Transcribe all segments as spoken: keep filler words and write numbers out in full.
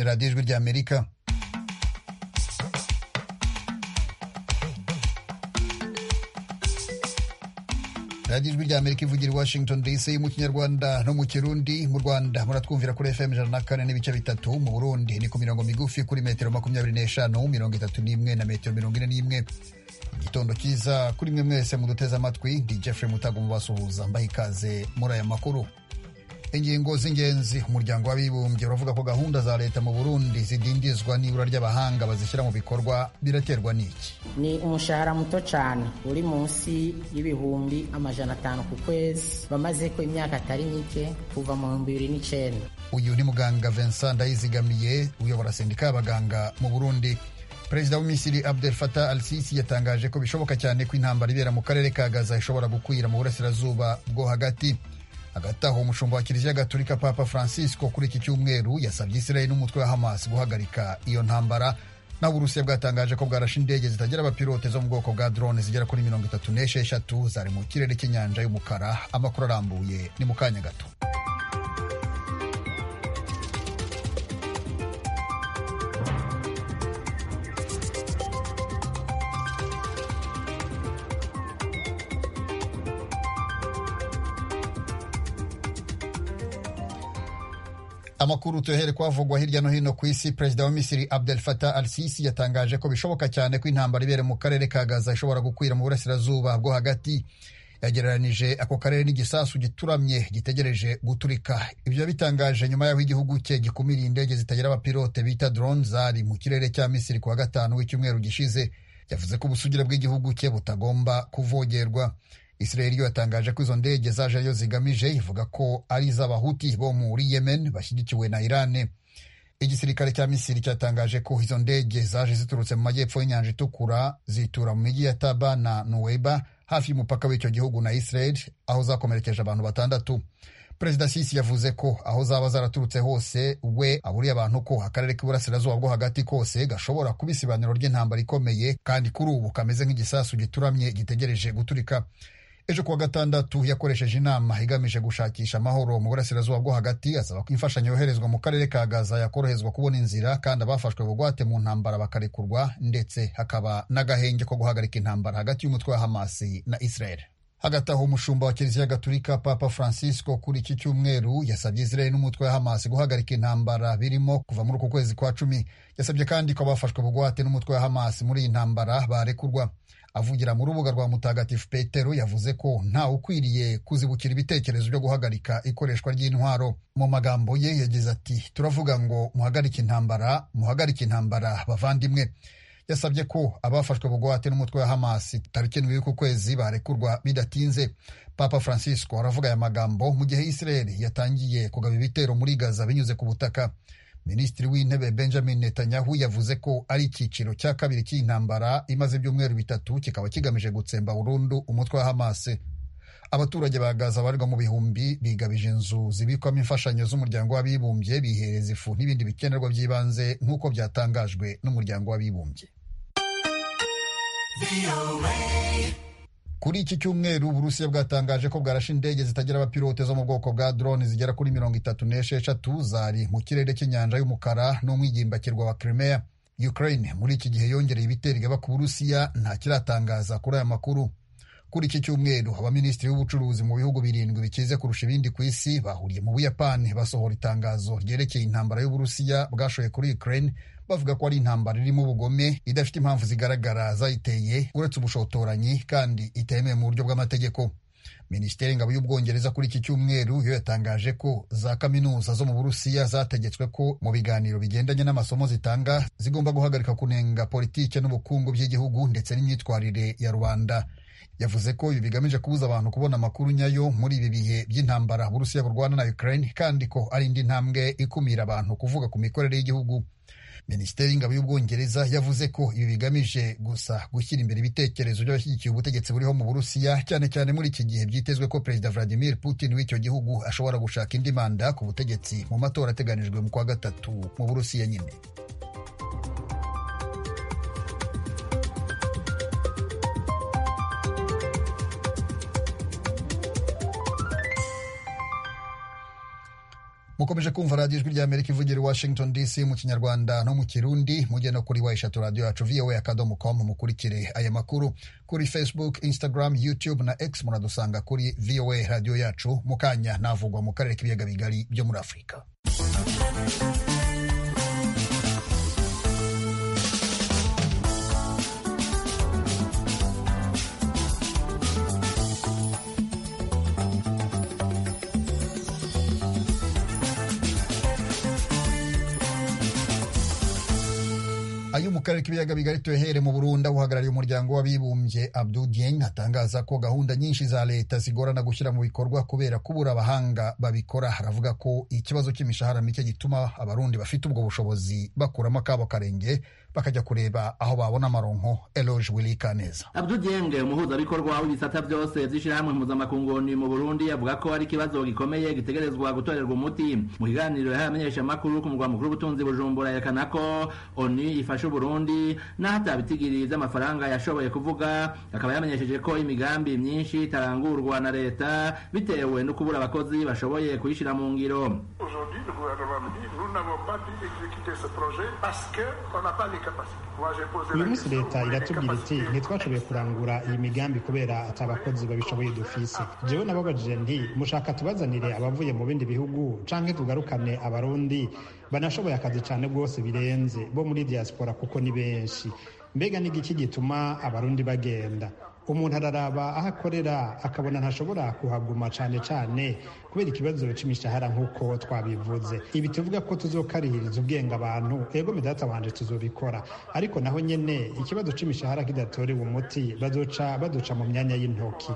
radiyo ijwi ry'Amerika. radiyo ijwi ry'Amerika ivugira i Washington D C mu Kinyarwanda no mu Kirundi. Mu Rwanda muratwumvira kuri F M ijana na kane n'ibice bitatu, mu Burundi ni ku mirongo migufi kuri metero makumyabiri n'eshanu, mirongo itatu n'imwe na metero mirongo ine n'imwe. Igitondo cyiza kuri mwe mwese muduteze amatwi. Ndi Jeffrey Mutago mubasuhuza, mbaha ikaze muri aya makuru. Ingingo z'ingenzi. Umuryango w'Abibumbye uravuga ko gahunda za leta mu Burundi zidindizwa n'ibura ry'abahanga bazishyira mu bikorwa. Biraterwa n'iki? Ni umushahara muto cyane uri munsi y'ibihumbi amajana atanu ku kwezi, bamaze ko imyaka atari mike kuva mu bihumbi bibiri n'icyenda. Uyu ni muganga Vincent Ndayizigamiye uyobora sendika y'abaganga mu Burundi. Perezida wa Misiri Abdel Fattah al-Sisi yatangaje ko bishoboka cyane ko intambara ibera mu karere ka Gaza ishobora gukwira mu burasirazuba bwo hagati. Hagati aho umushumba wa Kiliziya Gatolika Papa Francisco kuri iki cyumweru yasabye Israel n'umutwe wa Hamas guhagarika iyo ntambara. Naho Uburusiya bwatangaje ko bwarashe indege zitagira abapilote zo mu bwoko bwa drone zigera kuri mirongo itatu n'esheshatu zari mu kirere cy'inyanja y'umukara. Amakuru arambuye ni mu kanya gato. Amakuru tuhere kwavugwa hirya no hino ku isi. Perezida wa Misiri Abdel Fattah al-Sisi yatangaje ko bishoboka cyane ko intambara ibere mu karere ka Gaza ishobora gukwira mu burasirazuba bwo hagati. Yagereranije ako karere n'igisasu gituramye gitegereje guturika. Ibyo bitangaje nyuma y'aho igihugu cye gikumiriye indege zitagira abapilote bita drone zari mu kirere cya Misiri kuwa gatanu w'icyumweru gishize. Yavuze ko ubusugire bw'igihugu cye butagomba kuvogerwa. Israel yo yatangaje ko izo ndege zajeyo zigamije, ivuga ko ari iz'abahuti bo muri Yemen bashyigikiwe na Iran. Igisirikare cya Misiri cyatangaje ko izo ndege zaje ziturutse mu majyepfo y'inyanja itukura zitura mu mijyi ya Taba na Nuweiba hafi y'umupaka w'icyo gihugu na Israel, aho zakomerekeje abantu batandatu. Perezida Sisi yavuze ko aho zaba zaraturutse hose we aburiye abantu ko akarere k'iburasirazuba bwo hagati kose gashobora kuba isibaniro ry'intambara ikomeye kandi kuri ubu kameze nk'igisasu gituramye gitegereje guturika. Ejo kuwa gatandatu yakoresheje inama igamije gushakisha amahoro mu burasirazuba bwo hagati, asaba ko imfashanyo yoherezwa mu karere ka Gaza yakoroherezwa kubona inzira kandi abafashwe bugwate mu ntambara bakarekurwa, ndetse hakaba n'agahenge ko guhagarika intambara hagati y'umutwe wa Hamas na Israel. Hagati aho umushumba wa Kiliziya Gatolika Papa Francisco kuri iki cyumweru yasabye Israel n'umutwe wa Hamas guhagarika intambara birimo kuva muri uku kwezi kwa cumi. Yasabye kandi ko abafashwe bugwate n'umutwe wa Hamas muri iyi ntambara barekurwa. Avugira mu rubuga rwa Mutagatifu Petero yavuze ko nta ukwiriye kuzibukira ibitekerezo byo guhagarika ikoreshwa ry'intwaro. Mu magambo ye yagize ati, turavuga ngo muhagarike intambara, muhagarike intambara bavandimwe. Yasabye ko abafashwe bugwate n'umutwe wa Hamas tariki ndwi y'uku kwezi barekurwa bidatinze. Papa Francisco aravuga aya magambo mu gihe Israel yatangiye kugaba ibitero muri Gaza binyuze ku butaka. Minisitiri w'intebe Benjamin Netanyahu yavuze ko ari icyiciro cya kabiri cy'intambara imaze ibyumweru bitatu, kikaba kigamije gutsemba burundu umutwe wa Hamas. Abaturage ba Gaza barirwa mu bihumbi bigabije inzu zibikwamo imfashanyo z'umuryango w'Abibumbye, bihereza ifu n'ibindi bikenerwa by'ibanze nk'uko byatangajwe n'umuryango w'Abibumbye. Kuri iki cyumweru Uburusiya bwatangaje ko bwarashe indege zitagira abapilote zo mu bwoko bwa drone zigera kuri mirongo itatu n'esheshatu zari mu kirere cy'inyanja y'umukara n'umwigimbakirwa wa Crimea. Ukraine muri iki gihe yongereye ibitero igaba ku Burusiya, nta kiratangaza kuri aya makuru. Kuri iki cyumweru abaminisitiri b'ubucuruzi mu bihugu birindwi bikize kurusha ibindi ku isi bahuriye mu Buyapani basohora itangazo ryerekeye intambara y'Uburusiya bwashoye kuri Ukraine, bavuga ko ari intambara irimo ubugome idafite impamvu zigaragara zayiteye uretse ubushotoranyi kandi itemewe mu buryo bw'amategeko. Minisiteri y'Ingabo y'Ubwongereza kuri iki cyumweru yo yatangaje ko za kaminuza zo mu Burusiya zategetswe ko mu biganiro bigendanye n'amasomo zitanga zigomba guhagarika kunenga politike n'ubukungu by'igihugu ndetse n'imyitwarire ya rubanda. Yavuze ko ibi bigamije kubuza abantu kubona amakuru nyayo muri ibi bihe by'intambara Uburusiya burwana na Ukraine, kandi ko ari indi ntambwe ikumira abantu kuvuga ku mikorere y'igihugu. Minisiteri y'Ingabo y'Ubwongereza yavuze ko ibi bigamije gusa gushyira imbere ibitekerezo by'abashyigikiye ubutegetsi buriho mu Burusiya, cyane cyane muri iki gihe byitezwe ko Perezida Vladimir Putin w'icyo gihugu ashobora gushaka indi manda ku butegetsi mu matora ateganijwe mu kwa gatatu mu Burusiya nyine. mukomeje kumva radiyo ijwi rya Amerika ivugira i Washington D C mu kinyarwanda no mu kirundi. mujye no kuri wa eshatu radiyo yacu voa akadomo com mukurikire aya makuru kuri Facebook, Instagram, YouTube na X. muradusanga kuri voa radiyo yacu. mu kanya navugwa mu karere k'ibiyaga bigari byo muri Afurika. ayo mu karere k'ibiyaga bigari tuhere mu Burundi, uhagarariye umuryango w'abibumbye Abdou Dieng atangaza ko gahunda nyinshi za leta zigorana gushyira mu bikorwa kubera kubura abahanga babikora. Haravuga ko ikibazo cy'imishahara mike gituma abarundi bafite ubwo bushobozi bakuramo akabo karenge bakajya kureba aho babona amaronko. Eloge Willy Kaneza. Abdou Dieng, umuhuzabikorwa w'ibisata byose by'ishyirahamwe mpuzamakungu mu Burundi, avuga ko ari ikibazo gikomeye gitegerezwa gutorerwa umuti. Mu kiganiro yahamenyesha amakuru ku mugwa mukuru w'ubutunzi Bujumbura, yerekana ko ONU ifasha Burundi n'ahatabitigiri by'amafaranga yashoboye kuvuga. Akaba yamenyesheje ko imigambi myinshi itarangurwa na leta bitewe no kubura abakozi bashoboye kuyishyira mu ngiro. uyu munsi leta iratubwira iti ntitwashoboye kurangura iyi migambi kubera atabakozi babishoboye dufise. jewe nababajije nti mushaka tubazanire abavuye mu bindi bihugu canke tugarukane abarundi banashoboye akazi cane bwose birenze bo muri diaspora kuko ni benshi. mbega n'igiki gituma abarundi bagenda? umuntu araraba aho akorera akabona ntashobora kuhaguma cane cane kubera ikibazo c'imishahara nk'uko twabivuze. ibi tuvuga ko tuzokarihiriza ubwenge abantu, ego midata wanje tuzobikora, ariko naho nyene ikibazo c'imishahara kidatorewe umuti bazoca baduca mu myanya y'intoki.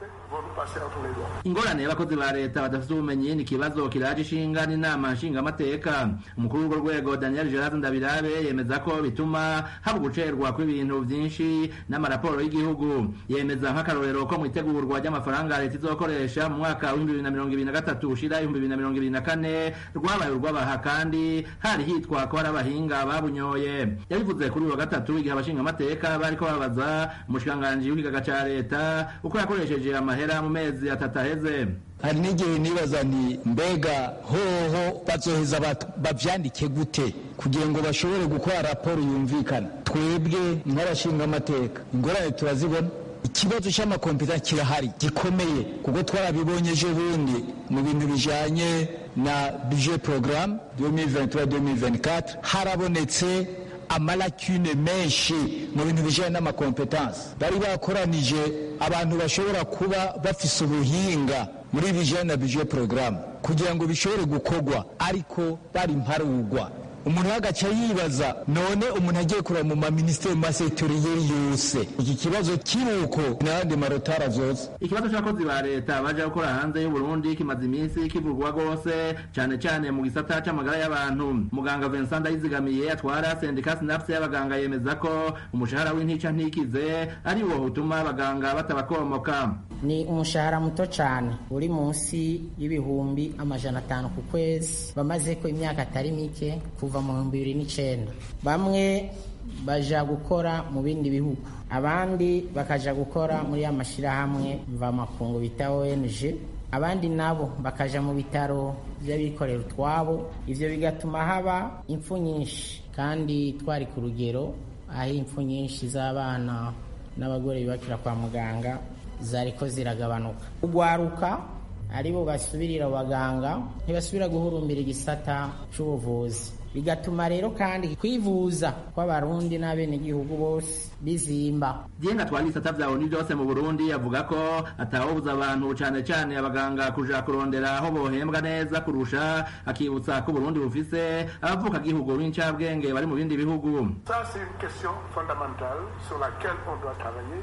ingorane y'abakozi ba leta badafite ubumenyi ni ikibazo kiraje ishinga n'inama nshingamateka. umukuru w'urwo rwego Daniel Gerard Ndabirabe yemeza ko bituma haba gucerwa kw'ibintu byinshi n'amaraporo y'igihugu. yemeza nk'akarorero ko mu itegurwa ry'amafaranga leta izokoresha mu mwaka w'ibihumbi bibiri na mirongo ibiri na gatatu ushira ibihumbi bibiri na mirongo ibiri na kane rwabaye urw'abaha, kandi hari hitwa ko hari abahinga babunyoye. yabivuze kuri uyu wa gatatu igihe abashingamateka bariko babaza umushikiranganji w'ikigaga ca leta uko yakoresheje amahera mu mezi atatu aheze. hari n'igihe nibaza nti mbega hoho bazoheza bavyandike gute kugira ngo bashobore gukora raporo yumvikana. twebwe nk'abashinga amateka ingorane turazibona. ikibazo cy'amakompiyuta kirahari gikomeye kuko twarabibonye ejo bundi mu bintu bijanye na budget programme deux mille vingt-trois deux mille vingt-quatre harabonetse amalakune menshi mu bintu bijanye n'amakompetansi. bari bakoranije abantu bashobora kuba bafise ubuhinga muri bijanye na budget programme kugira ngo bishobore gukorwa, ariko bari mparugwa. umuntu agaca yibaza none umuntu agiye kureba mu maministeri mu masektoriyeri yose iki kibazo kiruko n'abandi marotara zose. ikibazo cy'abakozi ba leta baje gukora hanze y'u Burundi kimaze iminsi kivugwa rwose, cyane cyane mu gisata c'amagara y'abantu. muganga Vincent Ndayizigamiye atwara sendika Sinapse y'abaganga yemeza ko umushahara w'intica ntikize ari wo utuma abaganga batabakomoka. ni umushahara muto cyane uri munsi y'ibihumbi amajana atanu ku kwezi, bamaze ko imyaka atari mike kuva mu bihumbi bibiri n'icenda. bamwe baja gukora mu bindi bihugu, abandi bakaja gukora muri ya mashirahamwe mvamakungu bita O N G, abandi nabo bakaja mu bitaro by'abikorera utwabo. ivyo bigatuma haba impfu nyinshi, kandi twari ku rugero aho impfu nyinshi z'abana n'abagore bibakira kwa muganga zariko ziragabanuka. ugwaruka aribo basubirira abaganga ntibasubira guhurumbira igisata c'ubuvuzi, bigatuma rero kandi kwivuza kw'abarundi n'abenegihugu bose bizimba. Dienga twari isata vya ONU byose mu Burundi avuga ko atawobuza abantu cane cane abaganga kuja kurondera aho bohembwa neza kurusha, akibutsa ko Burundi bufise abavuka gihugu b'incabwenge bari mu bindi bihugu. Ça c'est une question fondamentale sur laquelle on doit travailler.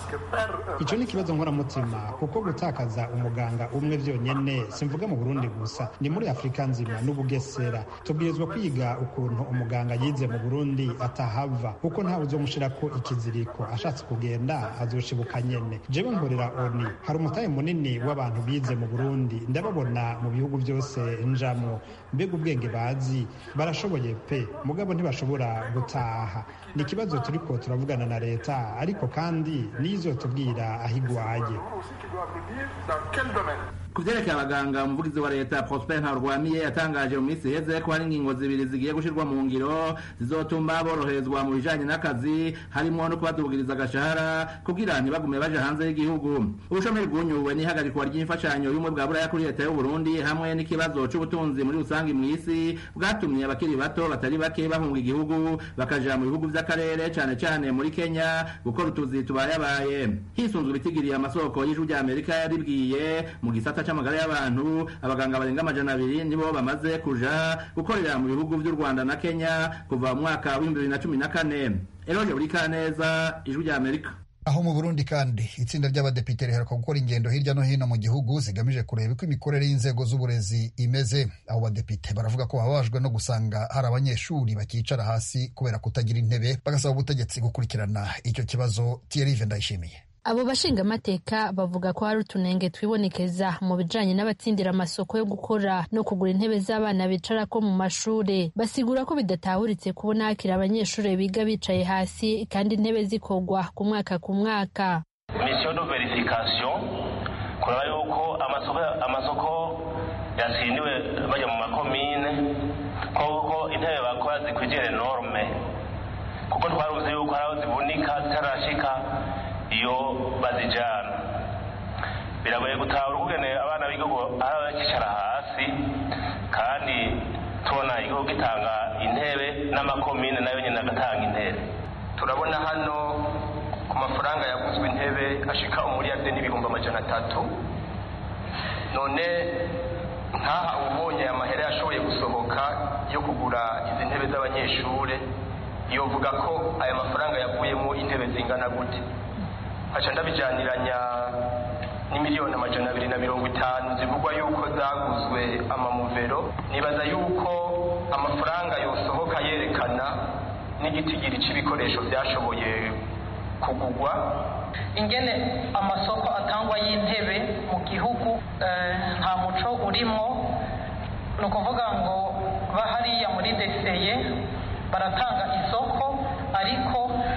Ico ni kibazo nkoramutima kuko gutakaza umuganga umwe vyonyene simvuga mu Burundi gusa, ni muri Afrika nzima n'ubugesera. Tubwirizwa kwiga ukuntu umuganga yize mu Burundi atahava, kuko ntawe uzomushirako ikiziriko, ashatse kugenda azoshibuka nyene. Jewe nkorera ONU, hari umutahe munini w'abantu bize mu Burundi, ndababona mu bihugu byose njamwo. Mbega ubwenge bazi, barashoboye pe, mugabo ntibashobora gutaha. Ni ikibazo turiko turavugana na leta, ariko kandi nizo tubwira aho igwaye. kuvyerekeye abaganga umuvugizi wa leta Prosper Ntarwamiye yatangaje mu minsi iheze ko hari ingingo zibiri zigiye gushirwa mu ngiro zizotuma boroherezwa mu bijanye n'akazi harimo no kubadugiriza agashahara kugira ntibagume baje hanze y'igihugu. Ubushomeri bwunyuwe n'ihagarikwa ry'imfashanyo y'umwe bwa buraya kuri leta y'u Burundi hamwe n'ikibazo c'ubutunzi muri rusangi mw'isi bwatumye abakiri bato batari bake bahunga igihugu bakaja mu bihugu vy'akarere cane cane muri Kenya gukora utuzi tubayabaye. Hisunzwe ibitigiriye amasoko y'ijuru rya Amerika yaribwiye mu gisata c'amagara y'abantu abaganga barenga amajana abiri nibo bamaze kuja gukorera mu bihugu vy'u Rwanda na Kenya kuva mu mwaka w'ibihumbi bibiri na cumi na kane. Eloge Burikaneza, ijuru rya Amerika. Aho mu Burundi kandi itsinda ry'abadepite riheruka gukora ingendo hirya no hino mu gihugu zigamije kureba uko imikorere y'inzego z'uburezi imeze. Abo badepite baravuga ko bababajwe no gusanga hari abanyeshuri bakicara hasi kubera kutagira intebe, bagasaba ubutegetsi gukurikirana icyo kibazo. Thierry Vendayishimiye. Abo bashingamateka bavuga ko hari utunenge twibonekeza mu bijanye n'abatsindira amasoko yo gukora no kugura intebe z'abana bicarako mu mashure. Basigura ko bidatahuritse kubona hakiri abanyeshure biga bicaye hasi kandi intebe zikorwa ku mwaka ku mwaka. Mission de verification kuraba yuko amasoko amasoko yasindiwe bajya mu makomine kuko intebe bakora zikwiriye norme kuko twaruzi yuko hari zivunika zitarashika iyo bazijana. Biragoye gutahura ukugene abana biga bakicara hasi kandi tubona igihugu gitanga intebe n'amakomine nayo nyine agatanga intebe. Turabona hano ku mafaranga yaguzwe intebe ashika umuriyarde n'ibihumbi amajana atatu, none ntaha ubonye amahera yashoboye gusohoka yo kugura izi ntebe z'abanyeshure yovuga ko aya mafaranga yavuyemo intebe zingana gute. Aca ndabijaniranya n'imiliyoni amajana abiri na mirongo itanu zivugwa yuko zaguzwe amamuvero. Nibaza yuko amafaranga yosohoka yerekana n'igitigiri c'ibikoresho byashoboye kugugwa, ingene amasoko atangwa y'intebe mu gihugu nta eh, muco urimo. No kuvuga ngo bahariya muri deseye baratanga isoko ariko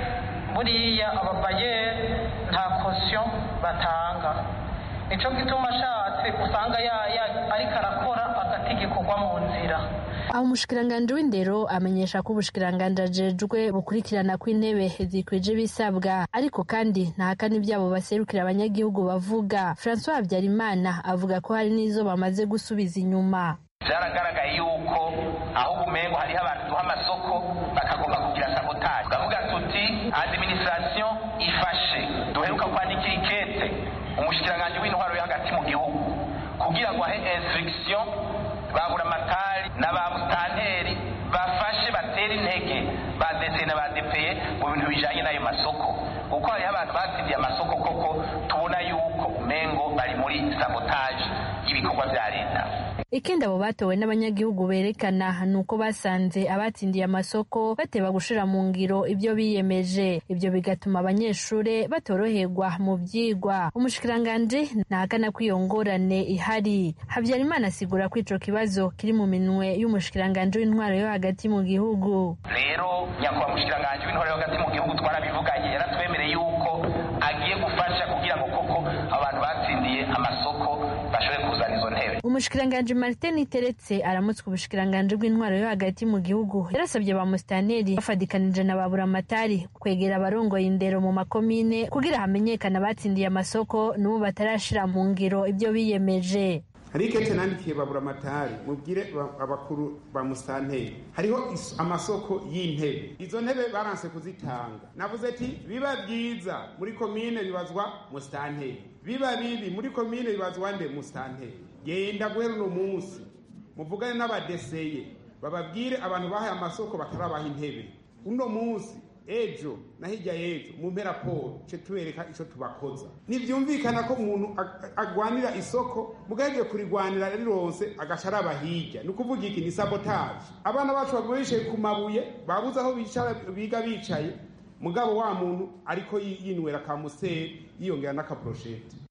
buriya ababayeri nta caution batanga. Nico gituma ashatse usanga ariko arakora agategekwa mu nzira. Aho umushikiranganje w'indero amenyesha ko ubushikiranganje ajejwe bukurikirana kw'intebe zikwije bisabwa, ariko kandi ntahakana ibyabo baserukira abanyagihugu bavuga. François Habyarimana avuga ko hari n'izo bamaze gusubiza inyuma. Byaragaragaye yuko aho ubumengo hariho abantu duha amasoko bakagomba kugira sabotage. Tukavuga tuti administration ifashe, duheruka kwandikira ikete umushikiranganje w'intwaro yo hagati mu gihugu kugira ngo ahe instruction babura amatari n'abamustanteri bafashe batera intege badese n'abadepeye mu bintu bijanye n'ayo masoko, kuko hariho abantu batsindiye amasoko koko tubona yuko umengo bari muri sabotage y'ibikorwa vya leta. Ikindi abo batowe n'abanyagihugu berekana nuko basanze abatsindiye amasoko bateba gushira mu ngiro ibyo biyemeje. Ibyo bigatuma abanyeshure batoroherwa mu vyigwa. Umushikiranganje ntahakana ko iyo ngorane ihari. Habyarimana asigura ko ico kibazo kiri mu minwe y'umushikiranganje w'intwaro yo hagati mu gihugu. Rero nyakwa mushikiranganje w'intwaro yo hagati mu gihugu twarabivuganye, yaratwemereye yuko agiye gufasha kugira ngo koko abantu batsindiye amasoko bashobore kuzana izo ntebe. Umushikiranganje Martin Iteretse aramutswe ubushikiranganje bw'intwaro yo hagati mu gihugu yarasabye ba mustaneri bafadikanije na babura amatari kwegera abarongoye indero mu makomine kugira hamenyekana batsindiye amasoko n'ubu batarashira mu ngiro ibyo biyemeje. Hari kete nandikiye babura amatari mubwire abakuru ba mustanteri hariho amasoko y'intebe, izo ntebe baranse kuzitanga. Navuze ati biba byiza muri komine bibazwa mustanteri, biba bibi muri komine bibazwa nde mustanteri. Genda guhera uno munsi muvugane n'abadeseye bababwire abantu bahaye amasoko batarabaha intebe. Uno munsi ejo na hirya yejo mu raporo ce tubereka ico tubakoza. Nivyumvikana ko umuntu agwanira isoko mugaje kurigwanira rironse agashara bahijya nukuvuga iki ni sabotage. Abana bacu bagurishe ku mabuye babuza aho bicara biga bicaye mugabo wa muntu ariko yinwera ka museri yiyongera n'akaprochete.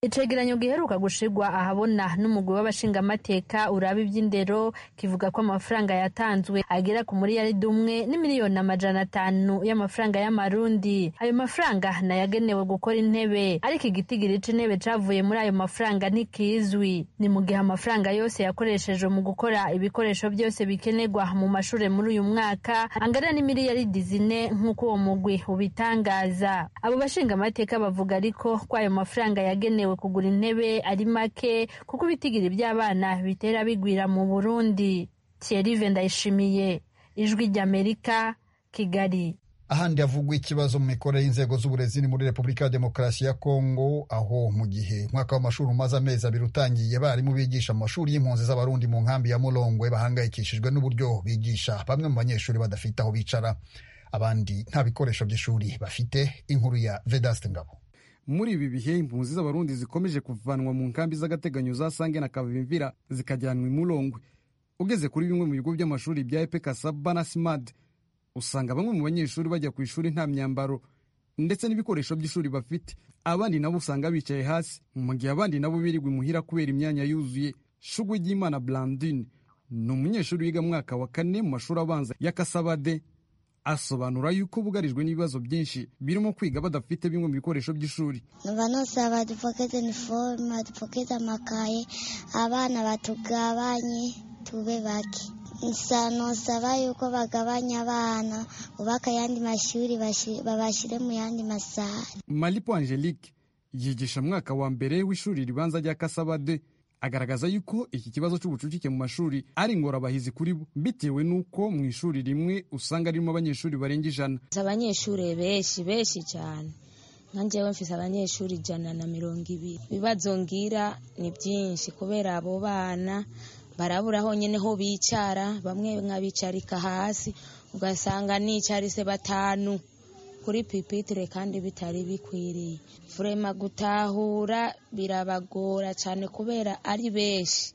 icegeranyo giheruka gushirwa ahabona n'umugwi w'abashingamateka uraba ivy'indero kivuga ko amafaranga yatanzwe agera ku miliyaridi umwe n'imiliyoni amajana atanu y'amafaranga y'amarundi. Ayo mafaranga nayagenewe gukora intebe, ariko igitigiri c'intebe cavuye muri ayo mafaranga ntikizwi. Ni mu gihe amafaranga yose yakoreshejwe mu gukora ibikoresho byose bikenerwa mu mashure muri uyu mwaka angana n'imiliyaridi zine nk'uko uwo mugwi ubitangaza. Abo bashingamateka bavuga ariko ko ayo mafaranga yagenewe kugura intebe ari make kuko ibitigiri by'abana bitera bigwira mu Burundi. Thierry Vendayishimiye, Ijwi ry'Amerika, Kigali. Ahandi havugwa ikibazo mu mikorere y'inzego z'uburezi ni muri Repubulika ya Demokarasi ya Kongo, aho mu gihe umwaka w'amashuri umaze amezi abiri utangiye barimu bigisha mu mashuri y'impunzi z'abarundi mu nkambi ya Mulongwe bahangayikishijwe n'uburyo bigisha, bamwe mu banyeshuri badafite aho bicara, abandi nta bikoresho by'ishuri bafite. Inkuru ya Vedaste Ngabo. Muri ibi bihe impunzi z'abarundi zikomeje kuvanwa mu nkambi z'agateganyo za Sange na Kavimvira zikajyanwa i Mulongwe. Ugeze kuri bimwe mu bigo by'amashuri bya E P Kasaba na Simad, usanga bamwe mu banyeshuri bajya ku ishuri nta myambaro ndetse n'ibikoresho by'ishuri bafite, abandi nabo usanga bicaye hasi, mu gihe abandi nabo birirwa imuhira kubera imyanya yuzuye. Shugwigimana Blandine ni umunyeshuri wiga mwaka wa kane mu mashuri abanza ya Kasabade, asobanura yuko bugarijwe n'ibibazo byinshi birimo kwiga badafite bimwe mu bikoresho by'ishuri. Banosaba dupokeze uniforme, dupokeze amakaye, abana batugabanye tube bake. Nsaba yuko bagabanya abana ubaka yandi mashuri babashire mu yandi masare. Malipo Angelique yigisha mwaka wa mbere w'ishuri ribanza rya Kasabade, agaragaza yuko iki kibazo cy'ubucucike mu mashuri ari ingorabahizi kuri bo, bitewe n'uko mu ishuri rimwe usanga ririmo abanyeshuri barenga ijana. Abanyeshuri benshi benshi cyane, nanjyewe mfise abanyeshuri ijana na mirongo ibiri. Ibibazo ngira ni byinshi kubera abo bana barabura aho nyene ho bicara, bamwe nkabicarika hasi ugasanga nicarise batanu kuri pipitre kandi bitari bikwiriye. Vrema gutahura birabagora cyane kubera ari benshi,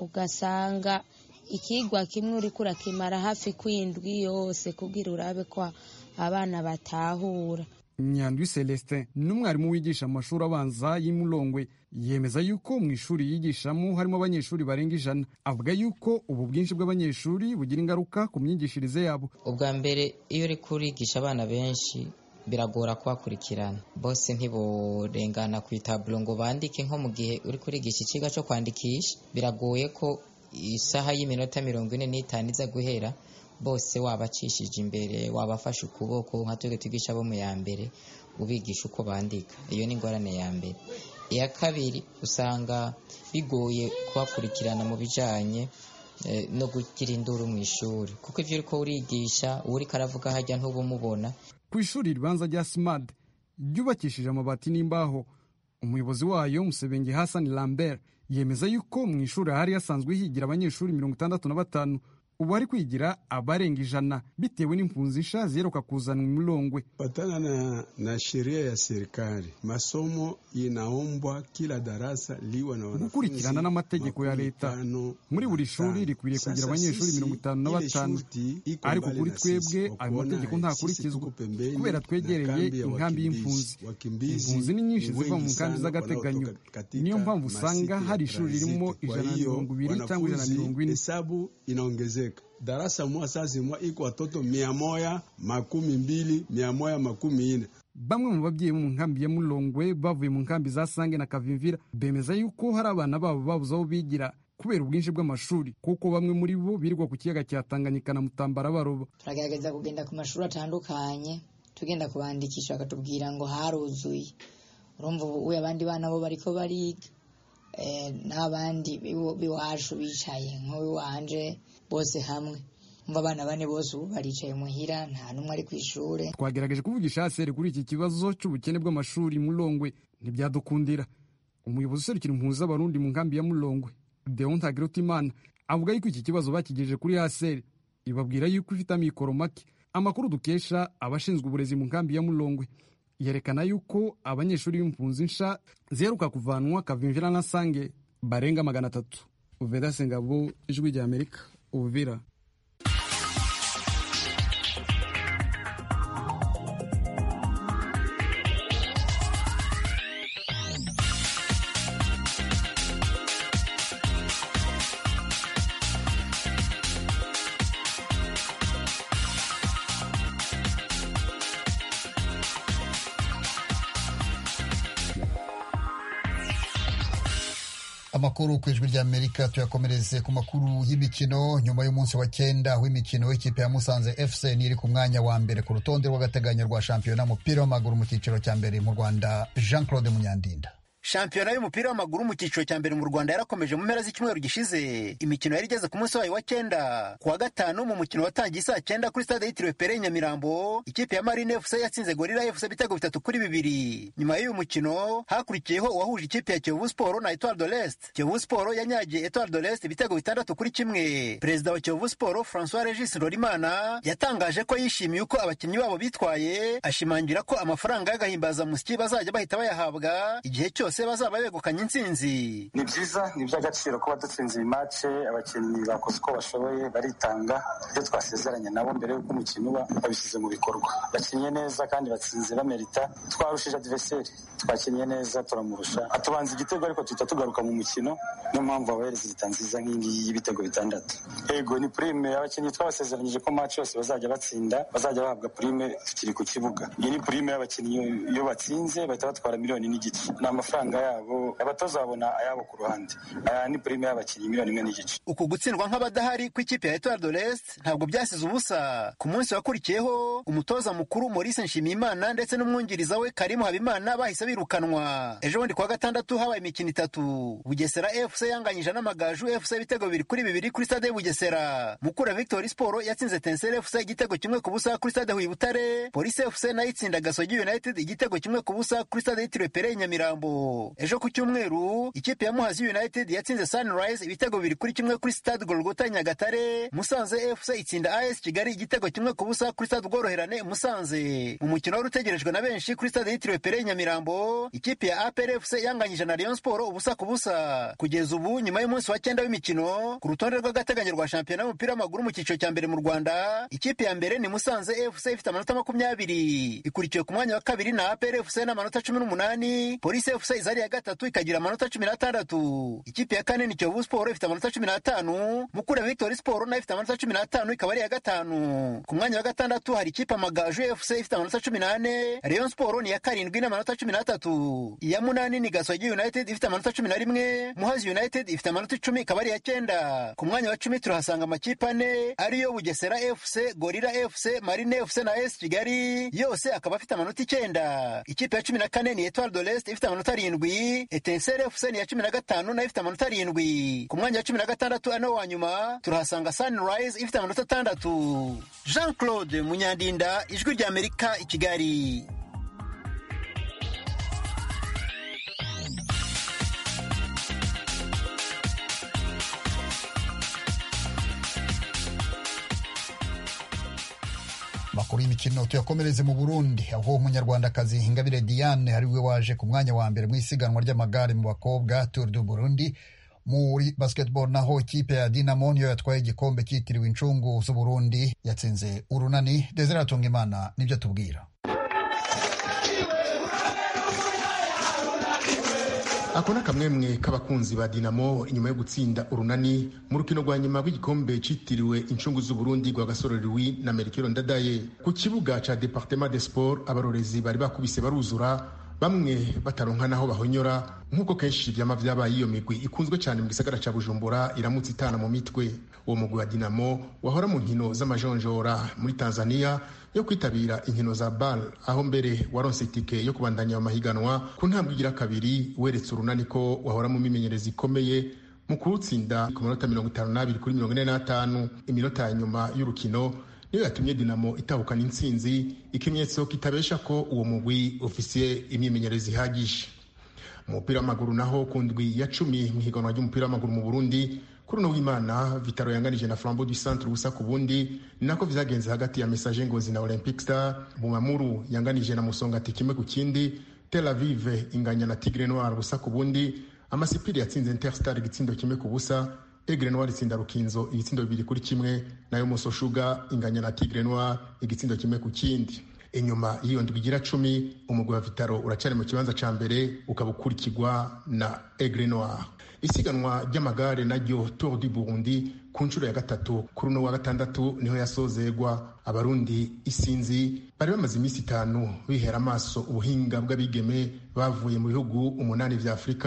ugasanga ikigwa kimwe uri kurakimara hafi kwindwi yose kugira urabe ko abana batahura. Nyandwi Celestin n'umwarimu wigisha amashuri abanza y'Imulongwe yemeza yuko mu ishuri yigishamo harimo abanyeshuri barenga ijana. Avuga yuko ubu bwinshi bw'abanyeshuri bugira ingaruka ku myigishirize yabo. Ubwa mbere iyo uri kurigisha abana benshi biragora kubakurikirana, bose ntiborengana ku itaburo ngo bandike. Nko mu gihe uri kurigisha ikiga cyo kwandikisha biragoye ko isaha y'iminota mirongo ine n'itanu iza guhera bose wabacishije imbere, wabafashe ukuboko nka twebwe twigisha bo mu ya mbere ubigisha uko bandika. Iyo ni ingorane ya mbere. Iya kabiri usanga bigoye kubakurikirana mu bijanye eh, no kugira induru mu ishuri, kuko ivyo uriko urigisha uri karavuga hajya ntubo mubona. Ku ishuri ribanza rya Simad ryubakishije amabati n'imbaho, umuyobozi wayo Musebenge Hassan Lambert yemeza yuko mu ishuri hari yasanzwe higira abanyeshuri mirongo itandatu na batanu, ubu ari kwigira abarenga ijana bitewe n'impunzi nsha ziheruka kuzanwa i Mulongwe. Patana na, na sheria ya serikali, masomo inaombwa kila darasa liwe na wanafunzi gukurikirana n'amategeko ya leta. Muri buri shuri rikwiriye kugira abanyeshuri mirongo itanu na batanu, ariko kuri twebwe ayo mategeko ntakurikizwa kubera twegereye inkambi y'impunzi. Impunzi ni nyinshi ziva mu nkambi z'agateganyo, niyo mpamvu usanga hari ishuri ririmo ijana na mirongo ibiri cyangwa ijana na mirongo ine. Hesabu inaongezeka. Darasa moja sasa mwa iko watoto mia moja makumi mbili mia moja makumi ine. Bamwe mu babyeyi mu nkambi ya Mulongwe bavuye mu nkambi za Sange na Kavimvira bemeza yuko hari abana babo babuze aho bigira kubera ubwinshi bw'amashuri, kuko bamwe muri bo birirwa ku kiyaga cya Tanganyika na Mutambara baroba. Turagerageza kugenda ku mashuri atandukanye, tugenda kubandikisha bakatubwira ngo haruzuye. Urumva ubu abandi bana bo bariko bariga, eh n'abandi biwacu bicaye nko wanje bose hamwe. Umva abana bane bose ubu baricaye muhira, nta numwe ari kwishure. Twagerageje kuvugisha Hasere kuri iki kibazo cy'ubukene bw'amashuri Mulongwe ntibyadukundira. Umuyobozi userukira impunzi z'abarundi mu nkambi ya Mulongwe, Deon Tagirutimana, avuga yuko iki kibazo bakigejeje kuri Hasere, ibabwira yuko ifite amikoro make. Amakuru dukesha abashinzwe uburezi mu nkambi ya Mulongwe yerekana yuko abanyeshuri b'impunzi nsha ziheruka kuvanwa Kavimvira na Sange barenga magana atatu. Vedaste Ngabo, Ijwi rya Amerika, Uvira. Amakuru ku ijwi ry'Amerika tuyakomereze ku makuru y'imikino. Nyuma y'umunsi wa cyenda w'imikino w'ikipe ya Musanze F C niri ku mwanya wa mbere ku rutonde rw'agateganyo rwa shampiyona y'umupira w'amaguru mu cyiciro cya mbere mu Rwanda. Jean Claude Munyandinda. Shampiyona y'umupira w'amaguru mu cyiciro cya mbere mu Rwanda yarakomeje mu mpera z'icyumweru gishize. Imikino yari igeze ku munsi wayo wa cyenda. Ku wa gatanu mu mukino watangiye saa cyenda kuri stade yitiriwe Pere Nyamirambo, ikipe ya Marine F C yatsinze Gorilla F C bitego bitatu kuri bibiri. Nyuma y'uyu mukino hakurikiyeho uwahuje ikipe ya Kiyovu Sport na Etoile de l'Est. Kiyovu Sport yanyagiye Etoile de l'Est bitego bitandatu kuri kimwe. Perezida wa Kiyovu Sport François Regis Rorimana yatangaje ko yishimiye uko abakinnyi babo bitwaye, ashimangira ko amafaranga y'agahimbaza musiki bazajya bahita bayahabwa igihe cyose bazaba begukanye intsinzi. Ni byiza, ni by'agaciro kuba dutsinze iyi match. Abakinnyi bakoze uko bashoboye, baritanga, ibyo twasezeranye nabo mbere y'uko umukino uba babishyize mu bikorwa. Bakinnye neza kandi batsinze bamerita. Twarushije adversaire, twakinnye neza turamurusha, atubanza igitego ariko tuhita tugaruka mu mukino. Niyo mpamvu abahereza zita nziza nk'ingi y'ibitego bitandatu. Ego ni prime, abakinnyi twabasezeranyije ko match yose bazajya batsinda, bazajya bahabwa prime tukiri ku kibuga. Iyi ni prime y'abakinnyi, iyo batsinze bahita batwara miliyoni n'igice. Ni amafaranga yabo, abatoza babona ayabo ku ruhande. Aya ni prime y'abakinnyi miliyoni imwe n'igice. Uku gutsindwa nk'abadahari ku ikipe ya Etoile de l'Est ntabwo byasize ubusa. Ku munsi wakurikiyeho umutoza mukuru Maurice Nshimiyimana ndetse n'umwungiriza we Karimu Habimana bahise birukanwa. Ejo bundi kuwa gatandatu habaye imikino itatu. Bugesera F C yanganyije n'Amagaju F C bitego bibiri kuri bibiri kuri stade Bugesera. Mukura Victory Sport yatsinze Tensel F C igitego kimwe ku busa kuri stade Huye Butare. Police F C nayo itsinda Gasogi United igitego kimwe ku busa kuri stade yitiriwe Pere Nyamirambo. Ejo ku cyumweru ikipe ya Muhazi United yatsinze Sunrise ibitego bibiri kuri kimwe kuri stade Golgota Nyagatare. Musanze F C itsinda A S Kigali igitego kimwe ku busa kuri stade Ubworoherane Musanze. Mu mukino wari utegerejwe na benshi kuri stade yitiriwe Pere Nyamirambo, ikipe ya A P R F C yanganyije na Rayon Sport ubusa ku busa. Kugeza ubu nyuma y'umunsi wa cyenda w'imikino ku rutonde rw'agateganyo rwa shampiyona y'umupira w'amaguru mu cyiciro cya mbere mu Rwanda, ikipe ya mbere ni Musanze F C ifite amanota makumyabiri, ikurikiwe ku mwanya wa kabiri na A P R F C n'amanota cumi n'umunani. Police F C izari ya gatatu ikagira amanota cumi n'atandatu. Ikipe ya kane ni Kiyovu Sport ifite amanota cumi n'atanu. Mukura Victory Sport nayo ifite amanota cumi n'atanu ikaba ari ya gatanu. Ku mwanya wa gatandatu hari ikipe Amagaju F C ifite amanota cumi n'ane. Rayon Sport ni ya karindwi n'amanota cumi n'atatu. Iya munani ni Gasogi United ifite amanota cumi na rimwe. Muhazi United ifite amanota icumi ikaba ari ya cyenda. Ku mwanya wa cumi turahasanga amakipe ane ariyo Bugesera F C, Gorilla F C, Marine F C na A S Kigali, yose akaba afite amanota icyenda. Ikipe ya cumi na kane ni Etoile de l'Est ifite amanota arindwi. Etincelle F C ni ya cumi na gatanu nayo ifite amanota arindwi. Ku mwanya wa cumi na gatandatu ano wa nyuma turahasanga Sunrise ifite amanota atandatu. Jean Claude Munyandinda, Ijwi ry'Amerika, i Kigali. Makuru y'imikino tuyakomereze mu Burundi, aho umunyarwandakazi Ingabire Diane ari we waje ku mwanya wa mbere mu isiganwa ry'amagare mu bakobwa Tour du Burundi. Muri basketball naho ikipe ya Dinamo niyo yatwaye igikombe cyitiriwe incungu z'u Burundi, yatsinze Urunani. Desire Tungimana nibyo tubwira. Ako na kamwemwe k'abakunzi ba Dinamo inyuma yo gutsinda Urunani mu rukino rwa nyuma rw'igikombe citiriwe incungu z'u Burundi rwa Gasore Louis na Melchior Ndadaye ku kibuga ca Departement des Sports. Abarorezi bari bakubise baruzura, bamwe bataronka naho bahonyora, nk'uko kenshi vyama vyabaye iyo migwi ikunzwe cyane mu gisagara ca Bujumbura iramutse itana mu mitwe. Uwo mugwi wa Dinamo wahora mu nkino z'amajonjora muri Tanzania yo kwitabira inkino za B A L, aho mbere waronse itike yo kubandanya amahiganwa ku ntambwe igira kabiri, weretse Urunani ko wahora mu mimenyerezi ikomeye mu kuwutsinda ku minota mirongo itanu n'abiri kuri mirongo ine n'atanu. Iminota ya nyuma y'urukino niyo yatumye Dinamo itahukana intsinzi, ikimenyetso kitabesha ko uwo mugwi ufise imyimenyerezi ihagije. Mu mupira w'amaguru naho ku ndwi ya cumi mu higanwa ry'umupira w'amaguru mu Burundi, kuri uno w'Imana Vitaro yanganije na Flambeau du Centre ubusa ku bundi. Ni nako vyagenze hagati ya Messager Ngozi na Olympic Star. Bumamuru yanganije na Musongati kimwe ku kindi. Tel Aviv inganya na Tigre Noir ubusa ku bundi. Amasipiri yatsinze Interstar igitsindo kimwe ku busa. Aigle Noir itsinda Rukinzo igitsindo bibiri kuri kimwe, nayo Moso Sugar inganya na Tigre Noir igitsindo kimwe ku kindi. Inyuma y'iyo ndwi igira cumi umugwi wa Vitaro uracyari mu kibanza ca mbere, ukaba ukurikirwa na Aigle Noir. Isiganwa ry'amagare naryo Tour du Burundi ku nshuro ya gatatu kuri uno wa gatandatu niho yasozegwa. Abarundi isinzi bari bamaze iminsi itanu bihera amaso ubuhinga bw'abigeme bavuye mu bihugu umunani vya Afrika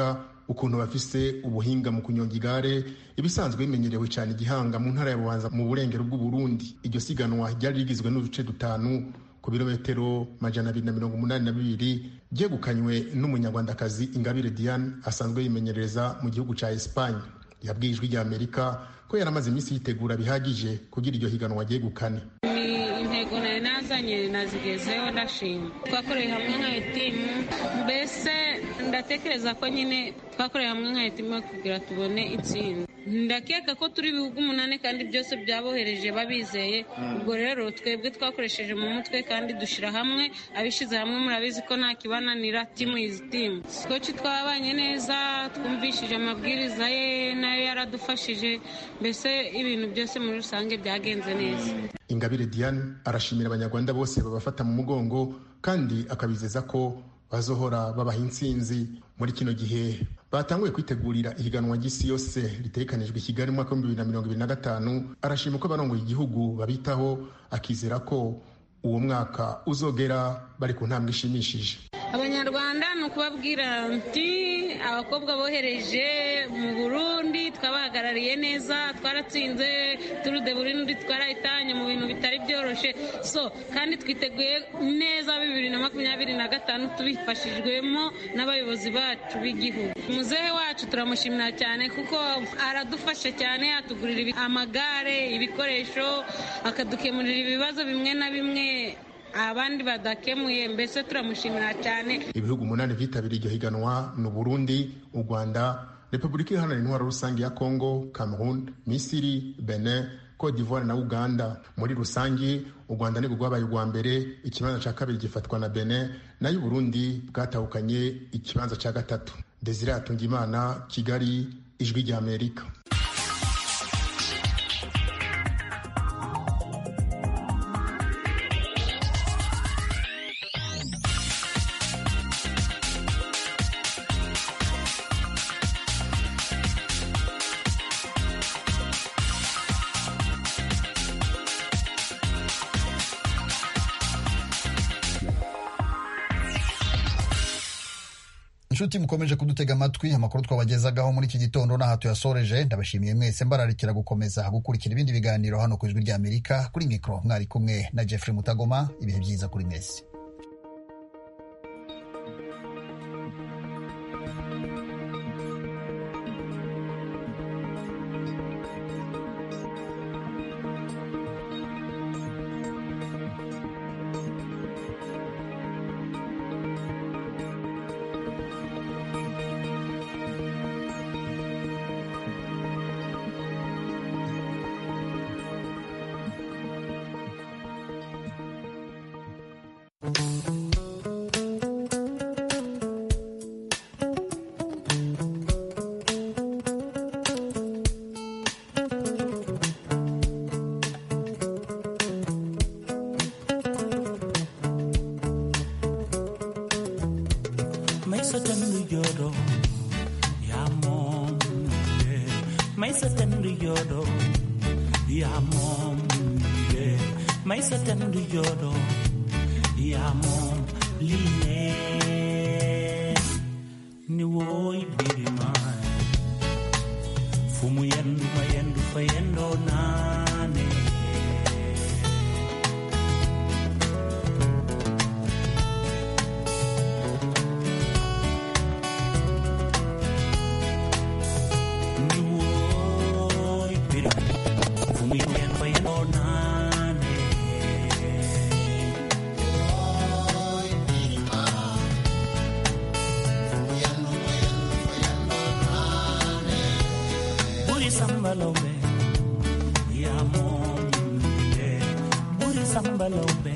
ukuntu bafise ubuhinga mu kunyonga igare ibisanzwe bimenyerewe cyane igihanga mu ntara ya Bubanza mu burengero bw'Uburundi. Iryo siganwa ryari rigizwe n'uduce dutanu ku birometero majana abiri na mirongo umunani na bibiri ryegukanywe n'umunyarwandakazi Ingabire Diane asanzwe yimenyereza mu gihugu ca Espagne. Yabwiye Ijwi rya Amerika ko yaramaze iminsi yitegura bihagije kugira iryo higanwa ryegukane. Intego nari nazanye nazigezeho ndashima. Twakoreye hamwe nka timu, mbese ndatekereza ko nyine twakoreye hamwe nka timu kugira tubone itsinda. Ndakeka ko turi ibihugu umunani kandi byose byabohereje babizeye. Ubwo rero twebwe twakoresheje mu mutwe kandi dushira hamwe, abishize hamwe murabizi ko nta kibananira. Timu is team. Coach twabanye neza, twumvishije amabwiriza ye nayo yaradufashije, mbese ibintu byose muri rusange byagenze neza. Ingabire Diane arashimira abanyarwanda bose babafata mu mugongo kandi akabizeza ko bazohora babaha intsinzi. Muri kino gihe batanguye kwitegurira ihiganwa ry'isi yose ritegekanijwe i Kigali mu mwaka w'ibihumbi bibiri na mirongo ibiri na gatanu. Arashima ko abarongoye igihugu babitaho, akizera ko uwo mwaka uzogera bari ku ntambwe ishimishije. Abanyarwanda ni ukubabwira nti abakobwa bohereje mu Burundi twabahagarariye neza, twaratsinze Tour de Burundi, twarayitanye mu bintu bitari byoroshe. So kandi twiteguye neza bibiri na makumyabiri na gatanu tubifashijwemo n'abayobozi bacu b'igihugu. Muzehe wacu turamushimira cyane kuko aradufasha cyane, atugurira amagare, ibikoresho, akadukemurira ibibazo bimwe na bimwe abandi badakemuye, mbese turamushimira cyane. Ibihugu umunani vyitabiriye iryo higanwa ni Burundi, u Rwanda, Repubulika Iharanira Intwaro Rusange ya Congo, Cameroon, Misiri, Benin, Cote d'Ivoire na Uganda. Muri rusange u Rwanda nibwo rwabaye urwa mbere, ikibanza ca kabiri gifatwa na Benin, nayo Burundi bwatahukanye ikibanza ca gatatu. Desire Atungimana, Kigali, Ijwi rya Amerika. Inshuti mukomeje kudutega amatwi, amakuru twabagezagaho muri iki gitondo n'aha tuyasoreje. Ndabashimiye mwese, mbararikira gukomeza gukurikira ibindi biganiro hano ku Ijwi rya Amerika. Kuri mikro mwari kumwe na Jeffrey Mutagoma. Ibihe byiza kuri mwese. Sambalobe, ya mon, buri sambalobe.